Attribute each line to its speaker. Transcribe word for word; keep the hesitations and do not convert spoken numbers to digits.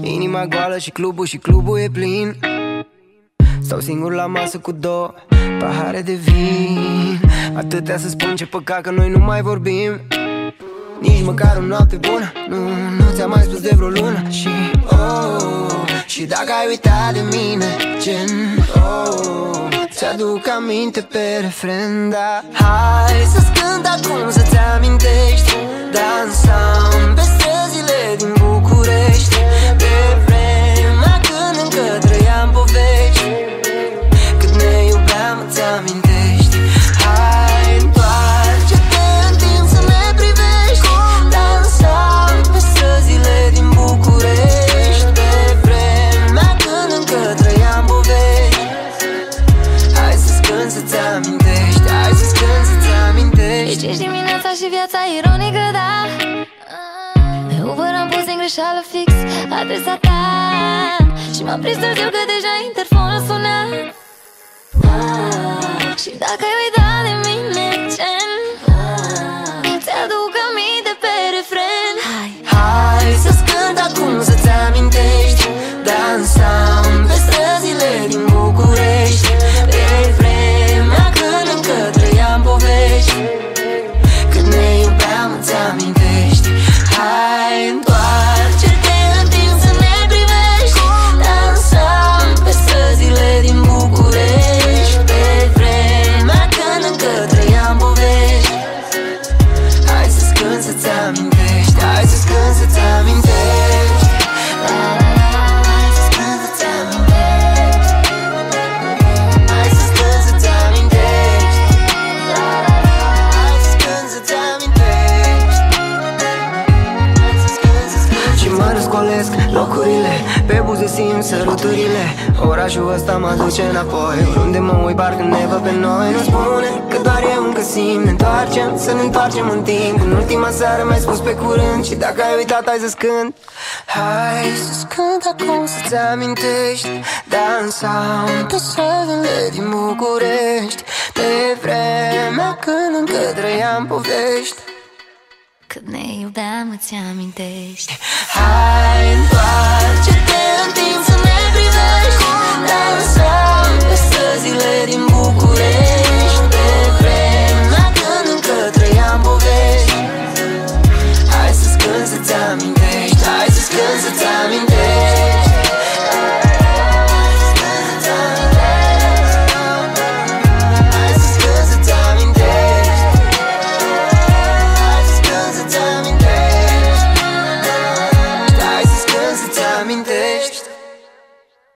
Speaker 1: Inima goală și clubul și clubul e plin. Stau singur la masă cu două pahare de vin. Atâtea să spun, ce păcat că noi nu mai vorbim. Nici măcar o noapte bună Nu, nu ți-am mai spus de vreo lună. Și, oh, și dacă ai uitat de mine, gen, oh, ți-aduc aminte pe refren, da. Hai să-ți cânt acum să-ți amintești. Dansam pe străzile din București, pe vremea când încă trăiam povești. Cât ne iubeam, îți amintești. Hai, întoarce-te în timp să ne privești. Dansam pe străzile din București, pe vremea când încă trăiam povești. Hai să-ți cânt să-ți amintești. Hai să-ți cânt să-ți amintești.
Speaker 2: Deci ești dimineața și viața ironică, da. De Uber am pus în greșeală fix adresa ta și m-am prins târziu că deja interfonul suna. Și dacă ai uitat de mine, gen, ți-aduc aminte pe refren. Hai,
Speaker 1: hai să-ți cânt acum să-ți amintești. Dansam pe străzile din București, pe vremea când încă trăiam povești. Când ne iubeam, îți amintești. Hai, întoarce-te în timp să ne privești. Dansam pe străzile din București, pe vremea când încă trăiam povești. Hai să-ți cânt să-ți amintești. Hai să-ți cânt să-ți amintești. La, la, la, hai să-ți cânt să-ți amintești. Hai să-ți cânt să-ți amintești. La, la, la, hai să-ți cânt să-ți amintești. Hai să-ți cânt să-ți amintești. Și mă răscolesc locurile, pe buze simt săruturile. Orașul ăsta mă duce înapoi, oriunde mă uit parcă ne văd pe noi. Nu spune că doar eu încă simt. Ne întoarcem, să ne întoarcem în timp. În ultima seară mi-ai spus pe curând. Și dacă ai uitat, hai să-ți cânt. Hai să-ți cânt acum să-ți amintești. Dansam pe străzile din București, pe vremea când încă trăiam povești.
Speaker 2: cât ne iubeam, îți amintești.
Speaker 1: Hai, întoarce-te în timp să ne privești. Dansam pe străzile din București, pe vremea când încă trăiam povești. Hai să-ți cânt să-ți amintești. Hai să-ți cânt să-ți amintești. I mean